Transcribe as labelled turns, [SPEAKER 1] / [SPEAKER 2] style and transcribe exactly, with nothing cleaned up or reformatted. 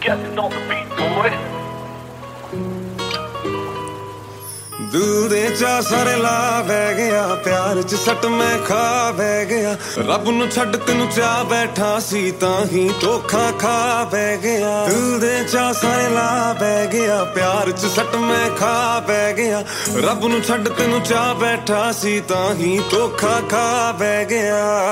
[SPEAKER 1] Getting on the beat, boy.
[SPEAKER 2] ਦਿਲ ਦੇ ਚਾ ਸਾਰੇ ਲਾ ਬਹਿ ਗਿਆ ਪਿਆਰ ਚ ਸੱਟ ਮੈਂ ਖਾ ਬਹਿ ਗਿਆ ਰੱਬ ਨੂੰ ਛੱਡ ਤੈਨੂੰ ਚਾਹ ਬੈਠਾ ਸੀ ਤਾਂ ਹੀ ਧੋਖਾ ਖਾ ਬਹਿ ਗਿਆ ਦਿਲ ਦੇ ਚਾ ਸਾਰੇ ਲਾ ਬਹਿ ਗਿਆ ਪਿਆਰ ਚ ਸੱਟ ਮੈਂ ਖਾ ਬਹਿ ਗਿਆ ਰੱਬ ਨੂੰ ਛੱਡ ਤੈਨੂੰ ਚਾਹ ਬੈਠਾ ਸੀ ਤਾਂ ਹੀ ਧੋਖਾ ਖਾ ਬਹਿ ਗਿਆ